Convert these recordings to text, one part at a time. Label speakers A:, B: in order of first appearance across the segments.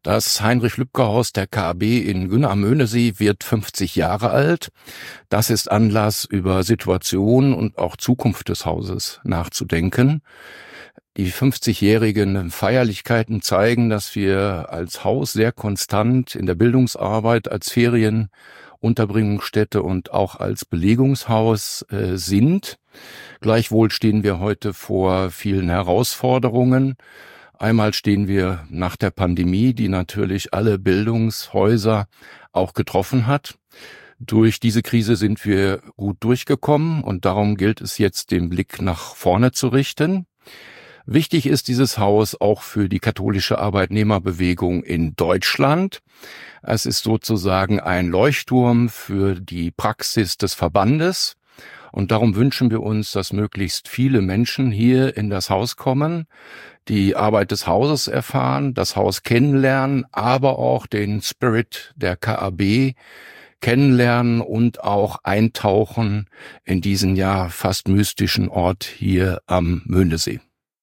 A: Das Heinrich-Lübke-Haus der KAB in Günne am Möhnesee wird 50 Jahre alt. Das ist Anlass, über Situation und auch Zukunft des Hauses nachzudenken. Die 50-jährigen Feierlichkeiten zeigen, dass wir als Haus sehr konstant in der Bildungsarbeit, als Ferienunterbringungsstätte und auch als Belegungshaus sind. Gleichwohl stehen wir heute vor vielen Herausforderungen. Einmal stehen wir nach der Pandemie, die natürlich alle Bildungshäuser auch getroffen hat. Durch diese Krise sind wir gut durchgekommen und darum gilt es jetzt, den Blick nach vorne zu richten. Wichtig ist dieses Haus auch für die katholische Arbeitnehmerbewegung in Deutschland. Es ist sozusagen ein Leuchtturm für die Praxis des Verbandes. Und darum wünschen wir uns, dass möglichst viele Menschen hier in das Haus kommen, die Arbeit des Hauses erfahren, das Haus kennenlernen, aber auch den Spirit der KAB kennenlernen und auch eintauchen in diesen ja fast mystischen Ort hier am Möhnesee.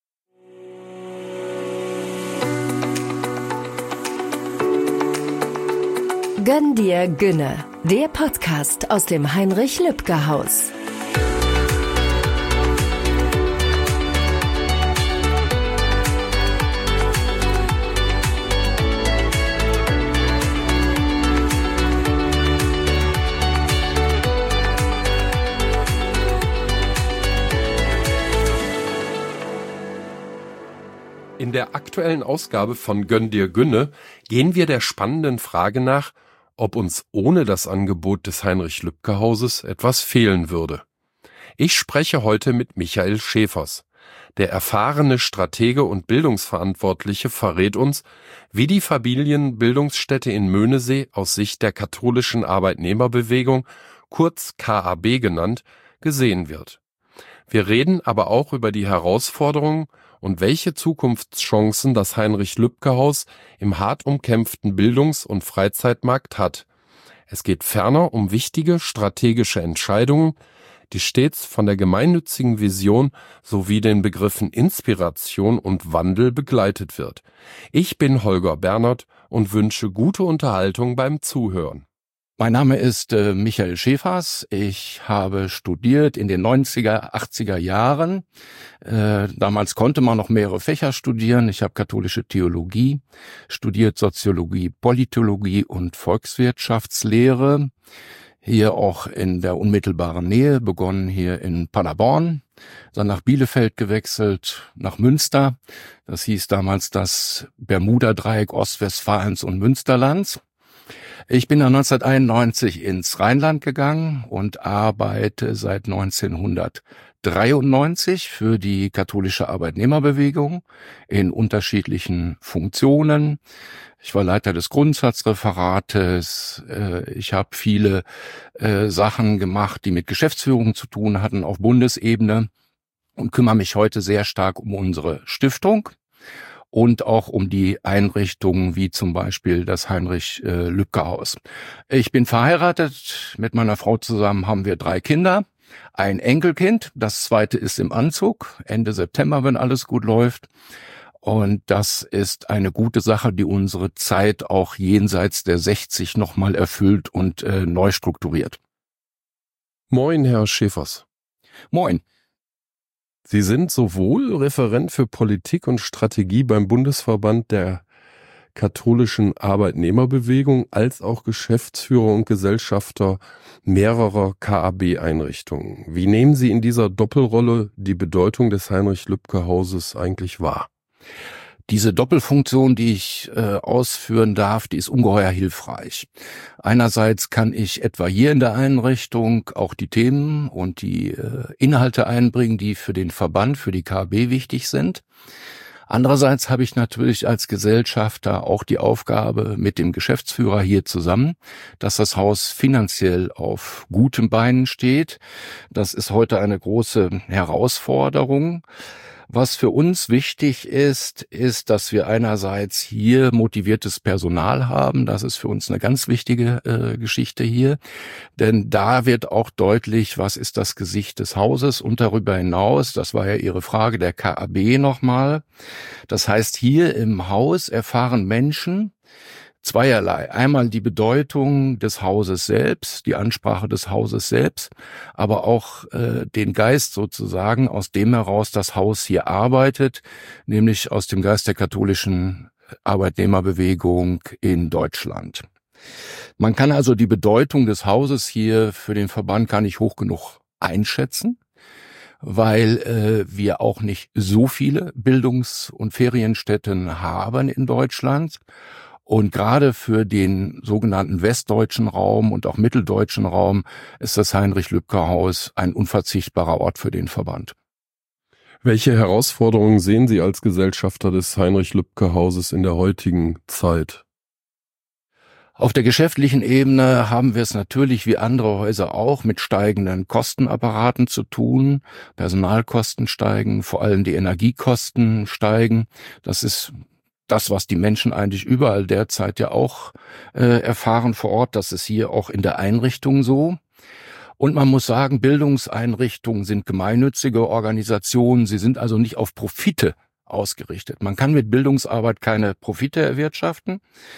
B: Gönn dir Günne, der Podcast aus dem Heinrich-Lübke-Haus.
C: In der aktuellen Ausgabe von Gönn dir Günne gehen wir der spannenden Frage nach, ob uns ohne das Angebot des Heinrich-Lübke-Hauses etwas fehlen würde. Ich spreche heute mit Michael Schäfers. Der erfahrene Stratege und Bildungsverantwortliche verrät uns, wie die Familienbildungsstätte in Möhnesee aus Sicht der katholischen Arbeitnehmerbewegung, kurz KAB genannt, gesehen wird. Wir reden aber auch über die Herausforderungen und welche Zukunftschancen das Heinrich-Lübke-Haus im hart umkämpften Bildungs- und Freizeitmarkt hat. Es geht ferner um wichtige strategische Entscheidungen, die stets von der gemeinnützigen Vision sowie den Begriffen Inspiration und Wandel begleitet wird. Ich bin Holger Bernert und wünsche gute Unterhaltung beim Zuhören.
A: Mein Name ist Michael Schäfers. Ich habe studiert in den 90er, 80er Jahren. Damals konnte man noch mehrere Fächer studieren. Ich habe katholische Theologie studiert, Soziologie, Politologie und Volkswirtschaftslehre. Hier auch in der unmittelbaren Nähe, begonnen hier in Paderborn, dann nach Bielefeld gewechselt, nach Münster. Das hieß damals das Bermuda-Dreieck Ostwestfalens und Münsterlands. Ich bin dann 1991 ins Rheinland gegangen und arbeite seit 1993 für die katholische Arbeitnehmerbewegung in unterschiedlichen Funktionen. Ich war Leiter des Grundsatzreferates. Ich habe viele Sachen gemacht, die mit Geschäftsführung zu tun hatten auf Bundesebene und kümmere mich heute sehr stark um unsere Stiftung und auch um die Einrichtungen wie zum Beispiel das Heinrich-Lübke-Haus. Ich bin verheiratet, mit meiner Frau zusammen haben wir 3 Kinder, ein Enkelkind, das zweite ist im Anzug, Ende September, wenn alles gut läuft. Und das ist eine gute Sache, die unsere Zeit auch jenseits der 60 nochmal erfüllt und neu strukturiert.
C: Moin, Herr Schäfers.
A: Moin.
C: Sie sind sowohl Referent für Politik und Strategie beim Bundesverband der katholischen Arbeitnehmerbewegung als auch Geschäftsführer und Gesellschafter mehrerer KAB-Einrichtungen. Wie nehmen Sie in dieser Doppelrolle die Bedeutung des Heinrich-Lübke-Hauses eigentlich wahr?
A: Diese Doppelfunktion, die ich ausführen darf, die ist ungeheuer hilfreich. Einerseits kann ich etwa hier in der Einrichtung auch die Themen und die Inhalte einbringen, die für den Verband, für die KAB wichtig sind. Andererseits habe ich natürlich als Gesellschafter auch die Aufgabe mit dem Geschäftsführer hier zusammen, dass das Haus finanziell auf guten Beinen steht. Das ist heute eine große Herausforderung. Was für uns wichtig ist, dass wir einerseits hier motiviertes Personal haben. Das ist für uns eine ganz wichtige Geschichte hier. Denn da wird auch deutlich, was ist das Gesicht des Hauses und darüber hinaus, das war ja Ihre Frage, der KAB nochmal. Das heißt, hier im Haus erfahren Menschen Zweierlei. Einmal die Bedeutung des Hauses selbst, die Ansprache des Hauses selbst, aber auch den Geist sozusagen, aus dem heraus das Haus hier arbeitet, nämlich aus dem Geist der katholischen Arbeitnehmerbewegung in Deutschland. Man kann also die Bedeutung des Hauses hier für den Verband gar nicht hoch genug einschätzen, weil wir auch nicht so viele Bildungs- und Ferienstätten haben in Deutschland. Und gerade für den sogenannten westdeutschen Raum und auch mitteldeutschen Raum ist das Heinrich-Lübke-Haus ein unverzichtbarer Ort für den Verband.
C: Welche Herausforderungen sehen Sie als Gesellschafter des Heinrich-Lübke-Hauses in der heutigen Zeit?
A: Auf der geschäftlichen Ebene haben wir es natürlich wie andere Häuser auch mit steigenden Kostenapparaten zu tun. Personalkosten steigen, vor allem die Energiekosten steigen. Das ist das, was die Menschen eigentlich überall derzeit ja auch erfahren vor Ort. Das ist hier auch in der Einrichtung so. Und man muss sagen, Bildungseinrichtungen sind gemeinnützige Organisationen. Sie sind also nicht auf Profite ausgerichtet. Man kann mit Bildungsarbeit keine Profite erwirtschaften.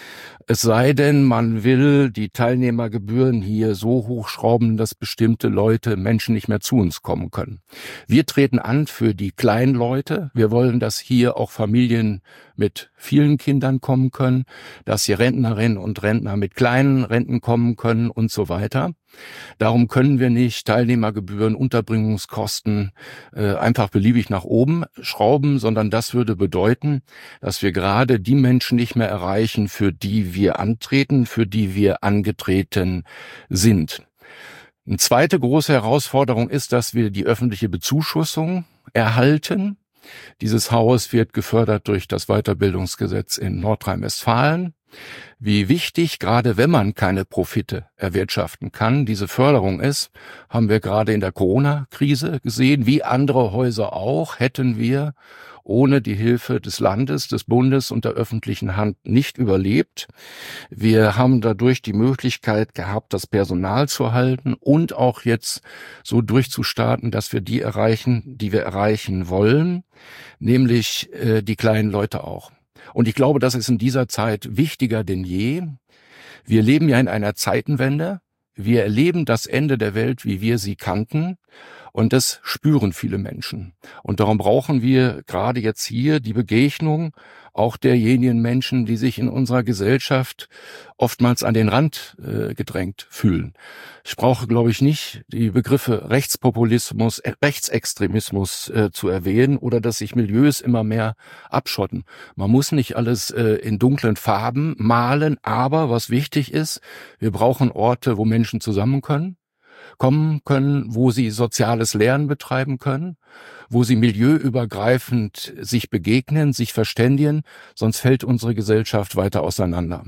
A: Es sei denn, man will die Teilnehmergebühren hier so hochschrauben, dass bestimmte Menschen nicht mehr zu uns kommen können. Wir treten an für die kleinen Leute. Wir wollen, dass hier auch Familien mit vielen Kindern kommen können, dass hier Rentnerinnen und Rentner mit kleinen Renten kommen können und so weiter. Darum können wir nicht Teilnehmergebühren, Unterbringungskosten einfach beliebig nach oben schrauben, sondern das würde bedeuten, dass wir gerade die Menschen nicht mehr erreichen, für die wir antreten, für die wir angetreten sind. Eine zweite große Herausforderung ist, dass wir die öffentliche Bezuschussung erhalten. Dieses Haus wird gefördert durch das Weiterbildungsgesetz in Nordrhein-Westfalen. Wie wichtig, gerade wenn man keine Profite erwirtschaften kann, diese Förderung ist, haben wir gerade in der Corona-Krise gesehen. Wie andere Häuser auch, hätten wir ohne die Hilfe des Landes, des Bundes und der öffentlichen Hand nicht überlebt. Wir haben dadurch die Möglichkeit gehabt, das Personal zu halten und auch jetzt so durchzustarten, dass wir die erreichen, die wir erreichen wollen, nämlich die kleinen Leute auch. Und ich glaube, das ist in dieser Zeit wichtiger denn je. Wir leben ja in einer Zeitenwende. Wir erleben das Ende der Welt, wie wir sie kannten. Und das spüren viele Menschen. Und darum brauchen wir gerade jetzt hier die Begegnung auch derjenigen Menschen, die sich in unserer Gesellschaft oftmals an den Rand gedrängt fühlen. Ich brauche, glaube ich, nicht die Begriffe Rechtspopulismus, Rechtsextremismus zu erwähnen oder dass sich Milieus immer mehr abschotten. Man muss nicht alles in dunklen Farben malen, aber was wichtig ist, wir brauchen Orte, wo Menschen kommen können, wo sie soziales Lernen betreiben können, wo sie milieuübergreifend sich begegnen, sich verständigen, sonst fällt unsere Gesellschaft weiter auseinander.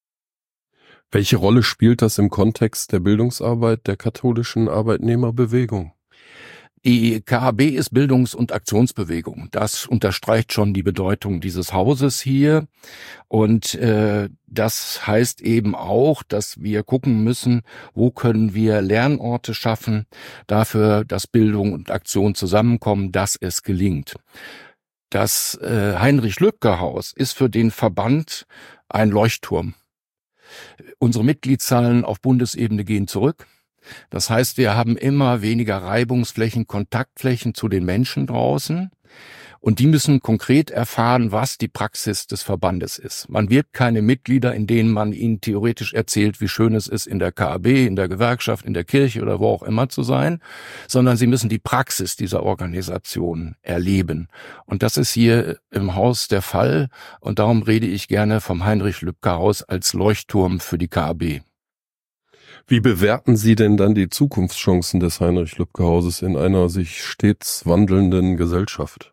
C: Welche Rolle spielt das im Kontext der Bildungsarbeit der katholischen Arbeitnehmerbewegung?
A: Die KAB ist Bildungs- und Aktionsbewegung. Das unterstreicht schon die Bedeutung dieses Hauses hier. Und das heißt eben auch, dass wir gucken müssen, wo können wir Lernorte schaffen, dafür, dass Bildung und Aktion zusammenkommen, dass es gelingt. Das Heinrich-Lübke-Haus ist für den Verband ein Leuchtturm. Unsere Mitgliedszahlen auf Bundesebene gehen zurück. Das heißt, wir haben immer weniger Reibungsflächen, Kontaktflächen zu den Menschen draußen. Und die müssen konkret erfahren, was die Praxis des Verbandes ist. Man wirbt keine Mitglieder, in denen man ihnen theoretisch erzählt, wie schön es ist, in der KAB, in der Gewerkschaft, in der Kirche oder wo auch immer zu sein, sondern sie müssen die Praxis dieser Organisation erleben. Und das ist hier im Haus der Fall. Und darum rede ich gerne vom Heinrich-Lübke-Haus als Leuchtturm für die KAB.
C: Wie bewerten Sie denn dann die Zukunftschancen des Heinrich-Lübke-Hauses in einer sich stets wandelnden Gesellschaft?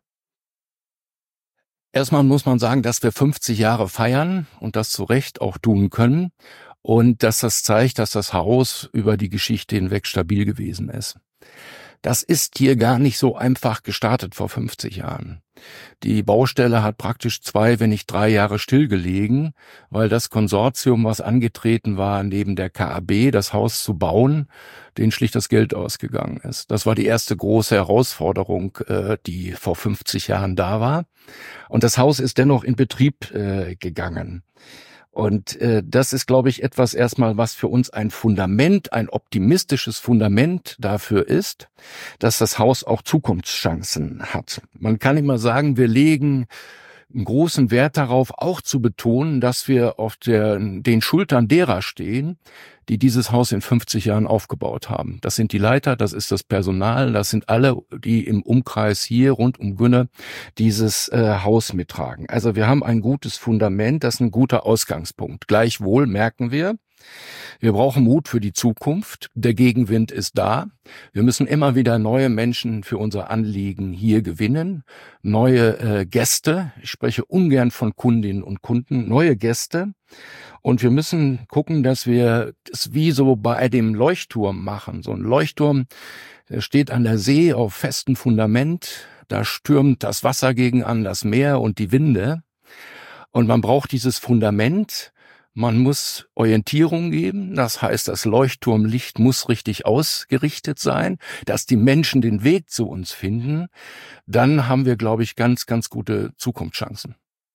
A: Erstmal muss man sagen, dass wir 50 Jahre feiern und das zu Recht auch tun können und dass das zeigt, dass das Haus über die Geschichte hinweg stabil gewesen ist. Das ist hier gar nicht so einfach gestartet vor 50 Jahren. Die Baustelle hat praktisch 2, wenn nicht 3 Jahre stillgelegen, weil das Konsortium, was angetreten war, neben der KAB das Haus zu bauen, denen schlicht das Geld ausgegangen ist. Das war die erste große Herausforderung, die vor 50 Jahren da war. Und das Haus ist dennoch in Betrieb gegangen. Und das ist, glaube ich, etwas erstmal, was für uns ein Fundament, ein optimistisches Fundament dafür ist, dass das Haus auch Zukunftschancen hat. Man kann immer sagen, wir legen einen großen Wert darauf, auch zu betonen, dass wir auf den Schultern derer stehen, die dieses Haus in 50 Jahren aufgebaut haben. Das sind die Leiter, das ist das Personal, das sind alle, die im Umkreis hier rund um Günne dieses Haus mittragen. Also wir haben ein gutes Fundament, das ist ein guter Ausgangspunkt. Gleichwohl merken wir brauchen Mut für die Zukunft. Der Gegenwind ist da. Wir müssen immer wieder neue Menschen für unser Anliegen hier gewinnen. Neue Gäste. Ich spreche ungern von Kundinnen und Kunden. Neue Gäste. Und wir müssen gucken, dass wir es wie so bei dem Leuchtturm machen. So ein Leuchtturm, der steht an der See auf festem Fundament. Da stürmt das Wasser gegen an, das Meer und die Winde. Und man braucht dieses Fundament. Man muss Orientierung geben, das heißt, das Leuchtturmlicht muss richtig ausgerichtet sein, dass die Menschen den Weg zu uns finden. Dann haben wir, glaube ich, ganz, ganz gute Zukunftschancen.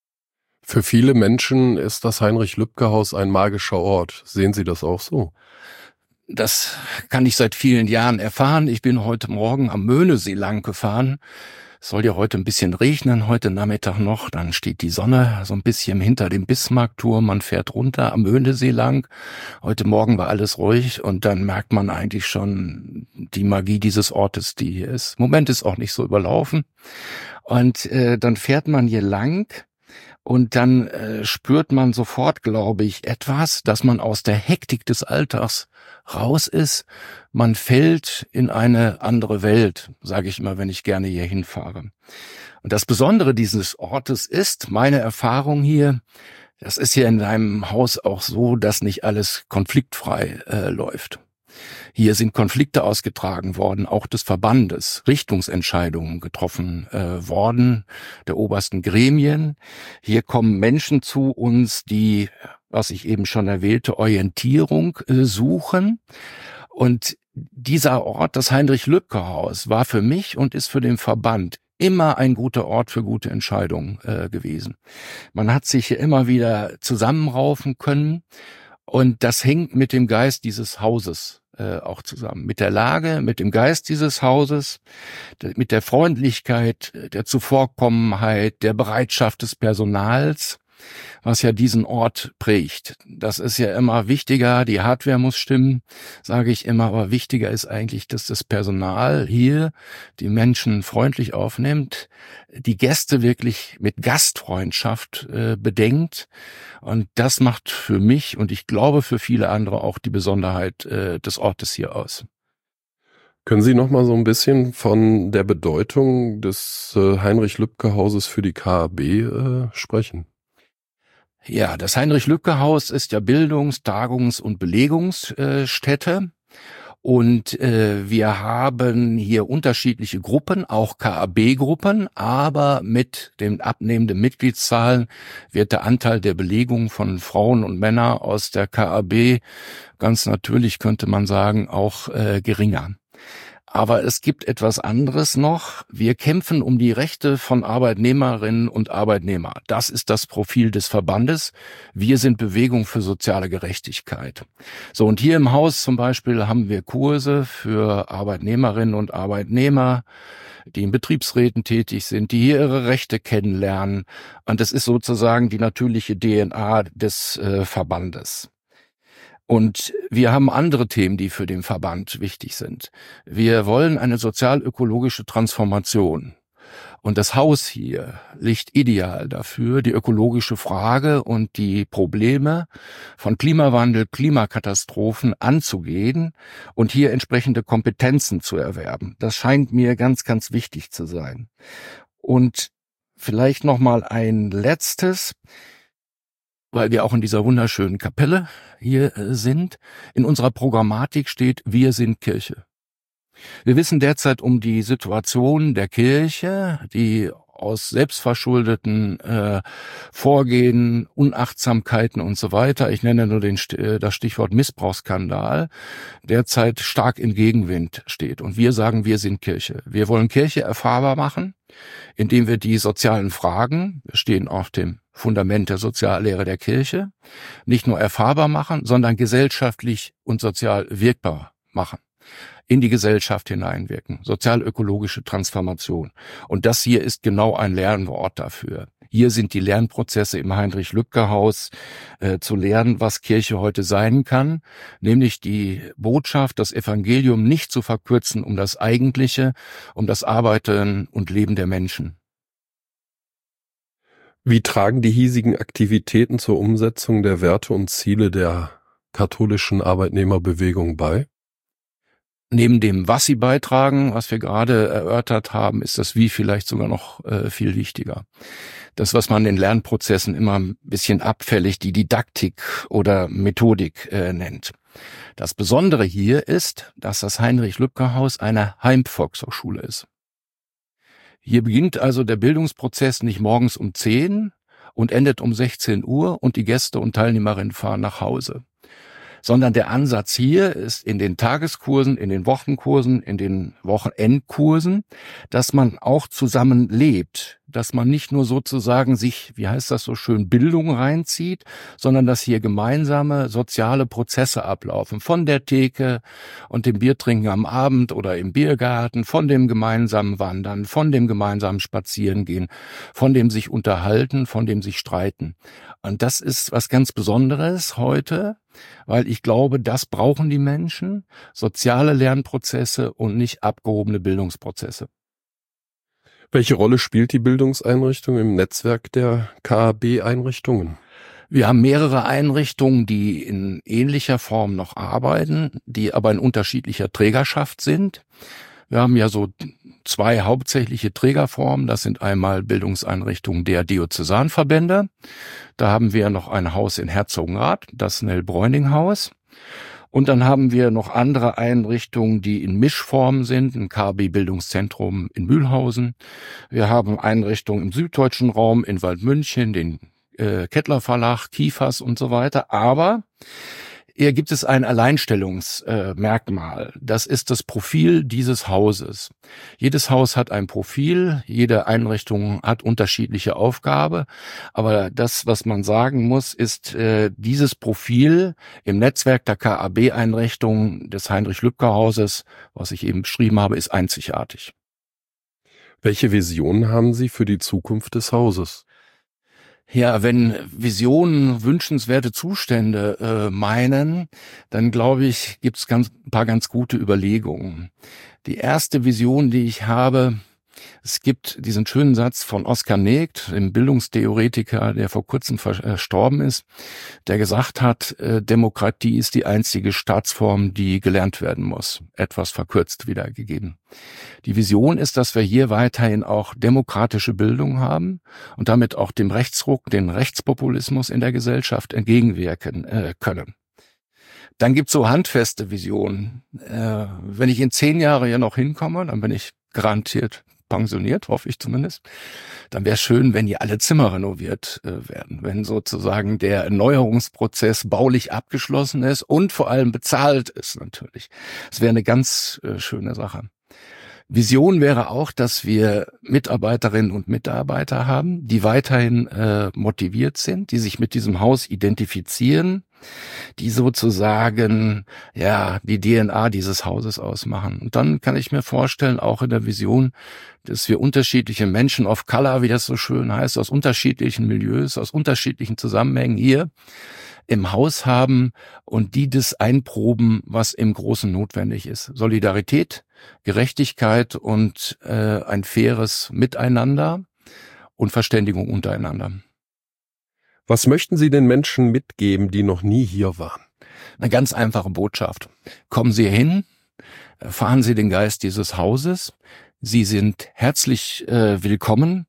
C: Für viele Menschen ist das Heinrich-Lübke-Haus ein magischer Ort. Sehen Sie das auch so?
A: Das kann ich seit vielen Jahren erfahren. Ich bin heute Morgen am Möhnesee lang gefahren. Es soll ja heute ein bisschen regnen, heute Nachmittag noch. Dann steht die Sonne so ein bisschen hinter dem Bismarckturm. Man fährt runter am Möhnesee lang. Heute Morgen war alles ruhig und dann merkt man eigentlich schon die Magie dieses Ortes, die hier ist. Im Moment ist auch nicht so überlaufen. Und dann fährt man hier lang. Und dann spürt man sofort, glaube ich, etwas, dass man aus der Hektik des Alltags raus ist. Man fällt in eine andere Welt, sage ich immer, wenn ich gerne hier hinfahre. Und das Besondere dieses Ortes ist, meine Erfahrung hier, das ist hier in einem Haus auch so, dass nicht alles konfliktfrei läuft. Hier sind Konflikte ausgetragen worden, auch des Verbandes, Richtungsentscheidungen getroffen worden, der obersten Gremien. Hier kommen Menschen zu uns, die, was ich eben schon erwähnte, Orientierung suchen. Und dieser Ort, das Heinrich-Lübke-Haus, war für mich und ist für den Verband immer ein guter Ort für gute Entscheidungen gewesen. Man hat sich hier immer wieder zusammenraufen können. Und das hängt mit dem Geist dieses Hauses auch zusammen. Mit der Lage, mit dem Geist dieses Hauses, mit der Freundlichkeit, der Zuvorkommenheit, der Bereitschaft des Personals, was ja diesen Ort prägt. Das ist ja immer wichtiger, die Hardware muss stimmen, sage ich immer, aber wichtiger ist eigentlich, dass das Personal hier die Menschen freundlich aufnimmt, die Gäste wirklich mit Gastfreundschaft bedenkt. Und das macht für mich und ich glaube für viele andere auch die Besonderheit des Ortes hier aus.
C: Können Sie noch mal so ein bisschen von der Bedeutung des Heinrich-Lübke-Hauses für die KAB sprechen?
A: Ja, das Heinrich-Lübke-Haus ist ja Bildungs-, Tagungs- und Belegungsstätte. Und wir haben hier unterschiedliche Gruppen, auch KAB-Gruppen, aber mit den abnehmenden Mitgliedszahlen wird der Anteil der Belegung von Frauen und Männern aus der KAB ganz natürlich, könnte man sagen, auch geringer. Aber es gibt etwas anderes noch. Wir kämpfen um die Rechte von Arbeitnehmerinnen und Arbeitnehmern. Das ist das Profil des Verbandes. Wir sind Bewegung für soziale Gerechtigkeit. So, und hier im Haus zum Beispiel haben wir Kurse für Arbeitnehmerinnen und Arbeitnehmer, die in Betriebsräten tätig sind, die hier ihre Rechte kennenlernen. Und das ist sozusagen die natürliche DNA des Verbandes. Und wir haben andere Themen, die für den Verband wichtig sind. Wir wollen eine sozial-ökologische Transformation. Und das Haus hier liegt ideal dafür, die ökologische Frage und die Probleme von Klimawandel, Klimakatastrophen anzugehen und hier entsprechende Kompetenzen zu erwerben. Das scheint mir ganz, ganz wichtig zu sein. Und vielleicht noch mal ein letztes, weil wir auch in dieser wunderschönen Kapelle hier sind. In unserer Programmatik steht, wir sind Kirche. Wir wissen derzeit um die Situation der Kirche, die aus selbstverschuldeten Vorgehen, Unachtsamkeiten und so weiter, ich nenne nur das Stichwort Missbrauchsskandal, derzeit stark im Gegenwind steht. Und wir sagen, wir sind Kirche. Wir wollen Kirche erfahrbar machen. indem wir die sozialen Fragen, wir stehen auf dem Fundament der Soziallehre der Kirche, nicht nur erfahrbar machen, sondern gesellschaftlich und sozial wirkbar machen, in die Gesellschaft hineinwirken, sozial-ökologische Transformation. Und das hier ist genau ein Lernort dafür. Hier sind die Lernprozesse im Heinrich-Lübke-Haus zu lernen, was Kirche heute sein kann, nämlich die Botschaft, das Evangelium nicht zu verkürzen um das Eigentliche, um das Arbeiten und Leben der Menschen.
C: Wie tragen die hiesigen Aktivitäten zur Umsetzung der Werte und Ziele der katholischen Arbeitnehmerbewegung bei?
A: Neben dem, was sie beitragen, was wir gerade erörtert haben, ist das Wie vielleicht sogar noch viel wichtiger. Das, was man in Lernprozessen immer ein bisschen abfällig die Didaktik oder Methodik nennt. Das Besondere hier ist, dass das Heinrich-Lübke-Haus eine Heimvolkshochschule ist. Hier beginnt also der Bildungsprozess nicht morgens um 10 und endet um 16 Uhr und die Gäste und Teilnehmerinnen fahren nach Hause. Sondern der Ansatz hier ist in den Tageskursen, in den Wochenkursen, in den Wochenendkursen, dass man auch zusammen lebt, dass man nicht nur sozusagen sich, wie heißt das so schön, Bildung reinzieht, sondern dass hier gemeinsame soziale Prozesse ablaufen, von der Theke und dem Biertrinken am Abend oder im Biergarten, von dem gemeinsamen Wandern, von dem gemeinsamen Spazierengehen, von dem sich unterhalten, von dem sich streiten. Und das ist was ganz Besonderes heute, weil ich glaube, das brauchen die Menschen, soziale Lernprozesse und nicht abgehobene Bildungsprozesse.
C: Welche Rolle spielt die Bildungseinrichtung im Netzwerk der KAB-Einrichtungen?
A: Wir haben mehrere Einrichtungen, die in ähnlicher Form noch arbeiten, die aber in unterschiedlicher Trägerschaft sind. Wir haben ja so 2 hauptsächliche Trägerformen. Das sind einmal Bildungseinrichtungen der Diözesanverbände. Da haben wir noch ein Haus in Herzogenrath, das Nell-Bräuning-Haus. Und dann haben wir noch andere Einrichtungen, die in Mischform sind, ein KB-Bildungszentrum in Mühlhausen. Wir haben Einrichtungen im süddeutschen Raum, in Waldmünchen, den Kettler Verlag, Kiefers und so weiter. Aber hier gibt es ein Alleinstellungsmerkmal. Das ist das Profil dieses Hauses. Jedes Haus hat ein Profil, jede Einrichtung hat unterschiedliche Aufgabe. Aber das, was man sagen muss, ist, dieses Profil im Netzwerk der KAB-Einrichtungen des Heinrich-Lübke-Hauses, was ich eben beschrieben habe, ist einzigartig.
C: Welche Visionen haben Sie für die Zukunft des Hauses?
A: Ja, wenn Visionen wünschenswerte Zustände meinen, dann glaube ich, gibt es ein paar ganz gute Überlegungen. Die erste Vision, die ich habe, es gibt diesen schönen Satz von Oskar Negd, dem Bildungstheoretiker, der vor kurzem verstorben ist, der gesagt hat, Demokratie ist die einzige Staatsform, die gelernt werden muss. Etwas verkürzt wiedergegeben. Die Vision ist, dass wir hier weiterhin auch demokratische Bildung haben und damit auch dem Rechtsruck, dem Rechtspopulismus in der Gesellschaft entgegenwirken können. Dann gibt's so handfeste Visionen. Wenn ich in 10 Jahre hier noch hinkomme, dann bin ich garantiert pensioniert, hoffe ich zumindest, dann wäre es schön, wenn hier alle Zimmer renoviert werden, wenn sozusagen der Erneuerungsprozess baulich abgeschlossen ist und vor allem bezahlt ist natürlich. Das wäre eine ganz schöne Sache. Vision wäre auch, dass wir Mitarbeiterinnen und Mitarbeiter haben, die weiterhin motiviert sind, die sich mit diesem Haus identifizieren, die sozusagen ja die DNA dieses Hauses ausmachen. Und dann kann ich mir vorstellen, auch in der Vision, dass wir unterschiedliche Menschen of Color, wie das so schön heißt, aus unterschiedlichen Milieus, aus unterschiedlichen Zusammenhängen hier im Haus haben und die das einproben, was im Großen notwendig ist. Solidarität, Gerechtigkeit und ein faires Miteinander und Verständigung untereinander.
C: Was möchten Sie den Menschen mitgeben, die noch nie hier waren?
A: Eine ganz einfache Botschaft. Kommen Sie hin, erfahren Sie den Geist dieses Hauses. Sie sind herzlich willkommen.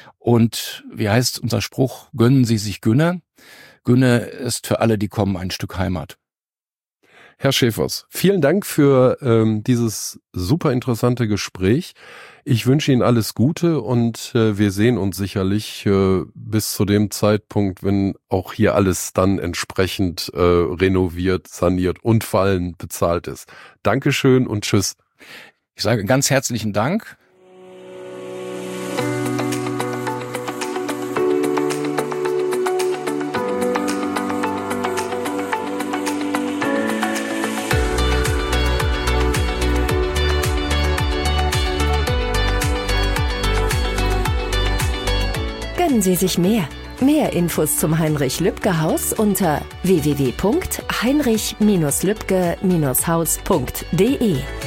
A: Und wie heißt unser Spruch? Gönnen Sie sich Günne. Günne ist für alle, die kommen, ein Stück Heimat.
C: Herr Schäfers, vielen Dank für dieses super interessante Gespräch. Ich wünsche Ihnen alles Gute und wir sehen uns sicherlich bis zu dem Zeitpunkt, wenn auch hier alles dann entsprechend renoviert, saniert und vor allem bezahlt ist. Dankeschön und tschüss.
A: Ich sage ganz herzlichen Dank.
B: wünschen Sie sich mehr? Mehr Infos zum Heinrich-Lübke-Haus unter www.heinrich-lübke-haus.de